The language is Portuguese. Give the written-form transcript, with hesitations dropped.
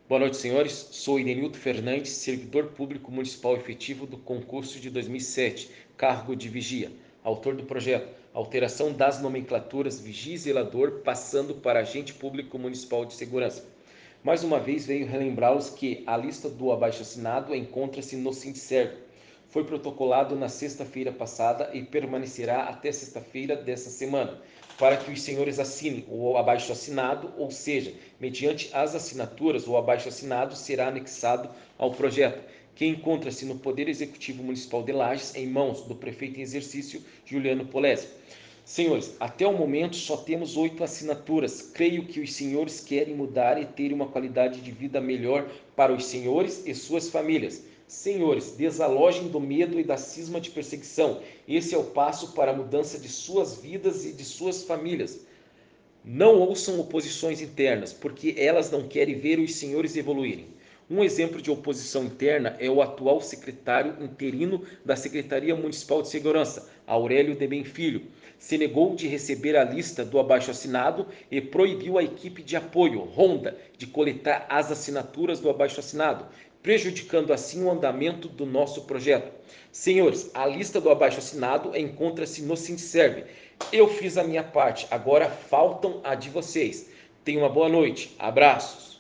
Boa noite, senhores. Sou Idenildo Fernandes, servidor público municipal efetivo do concurso de 2007, cargo de vigia. Autor do projeto, alteração das nomenclaturas vigia e zelador, passando para agente público municipal de segurança. Mais uma vez venho relembrá-los que a lista do abaixo-assinado encontra-se no Sindserv. Foi protocolado na sexta-feira passada e permanecerá até sexta-feira dessa semana, para que os senhores assinem o abaixo-assinado, ou seja, mediante as assinaturas, o abaixo-assinado será anexado ao projeto, que encontra-se no Poder Executivo Municipal de Lages, em mãos do prefeito em exercício, Juliano Polese. Senhores, até o momento só temos 8 assinaturas. Creio que os senhores querem mudar e ter uma qualidade de vida melhor para os senhores e suas famílias. Senhores, desalojem do medo e da cisma de perseguição. Esse é o passo para a mudança de suas vidas e de suas famílias. Não ouçam oposições internas, porque elas não querem ver os senhores evoluírem. Um exemplo de oposição interna é o atual secretário interino da Secretaria Municipal de Segurança, Aurélio de Benfilho. Se negou de receber a lista do abaixo-assinado e proibiu a equipe de apoio, Ronda, de coletar as assinaturas do abaixo-assinado, prejudicando assim o andamento do nosso projeto. Senhores, a lista do abaixo-assinado encontra-se no Sindserv. Eu fiz a minha parte, agora faltam a de vocês. Tenham uma boa noite. Abraços.